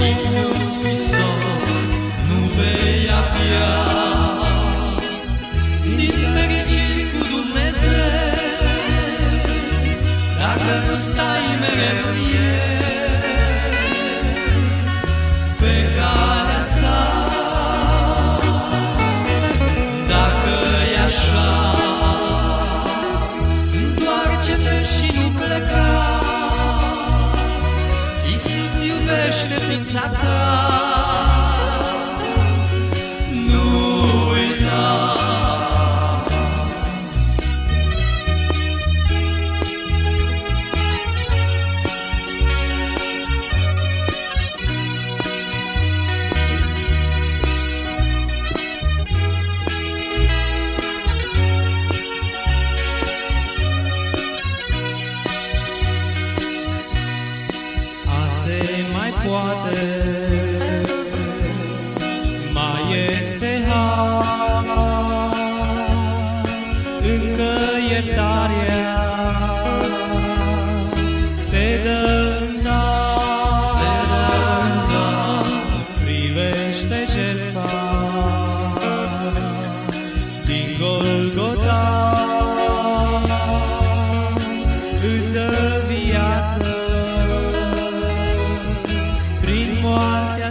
Iisus Hristos nu vei avea din fericiri cu Dumnezeu dacă nu stai mereu în El pe calea sa. Dacă e așa, întoarce-te și nu pleca. Iisus iubește ființa ta. Nu uita. Poate, mai este har, încă iertarea se dă în dar, privește jertfa din Golgota, îți dă viață. Prin moartea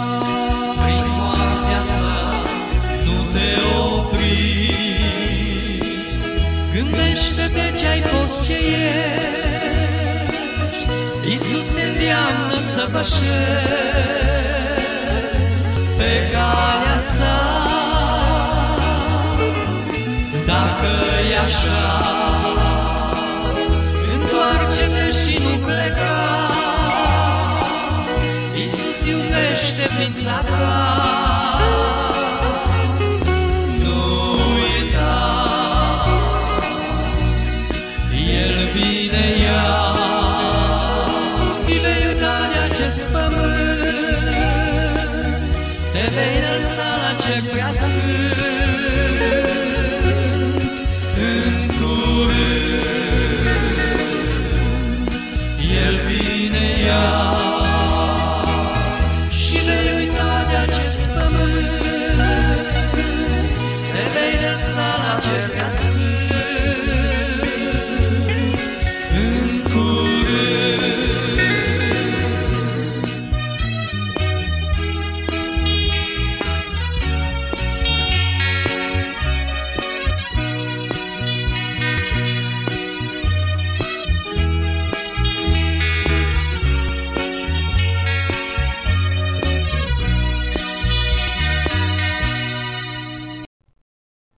sa, nu te opri. Gândește-te ce-ai fost, ce ești. Iisus te îndeamnă să pășești pe calea sa. Dacă e așa, întoarce-te și nu pleca. Iisus iubește ființa ta. Nu uita, El vine iar. Și vei uita de acest pământ, te vei înălța la cer prea sfânt. În curând, El vine iar.